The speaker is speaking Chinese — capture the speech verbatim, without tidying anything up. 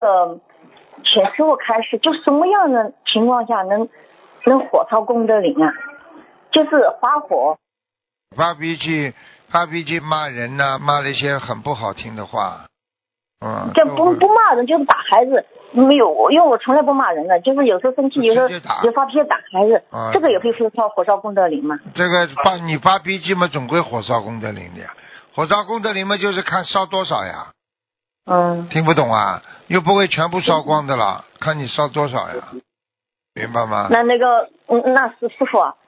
呃，请师傅开示，就什么样的情况下能能火烧功德林啊？就是发火。 发脾气，发脾气骂人呐、骂了一些很不好听的话。嗯， 这不不骂人，就是打孩子。没有，因为我从来不骂人的，就是有时候生气，有时候就发脾气打孩子， 啊、 这个也可以火烧火烧功德林吗？ 这个发你发脾气嘛，总归火烧功德林的呀。火烧功德林嘛，就是看烧多少呀。 嗯。 听不懂啊？又不会全部烧光的了，看你烧多少呀，明白吗？ 那那个，嗯，那是师傅啊，